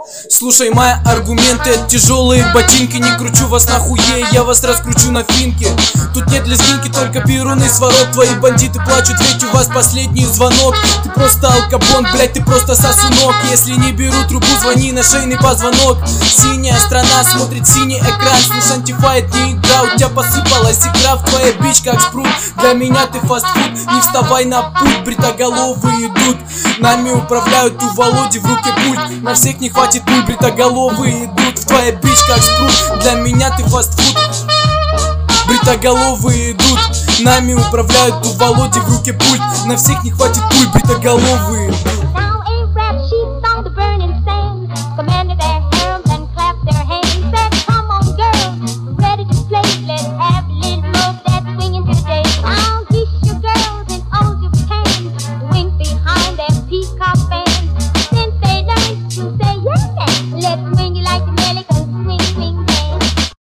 Слушай мои аргументы, это тяжелые ботинки. Не кручу вас нахуе, я вас раскручу на финке. Тут нет лезгинки, только перуны с ворот. Твои бандиты плачут, ведь у вас последний звонок. Ты просто алкабон, блять, ты просто сосунок. Если не беру трубу, звони на шейный позвонок. Синяя страна смотрит синий экран. Слушай, антифа, это не игра, у тебя посыпалась икра. В твоя бич как спрут, для меня ты фастфуд. Не вставай на путь, бритоголовые идут. Нами управляют, у Володи в руке пульт. На всех не хватит пуль, бритоголовые идут. В твоя бич как спрут, для меня ты фастфуд. Бритоголовые идут. Нами управляют, у Володи в руке пульт. На всех не хватит пуль, бритоголовые идут.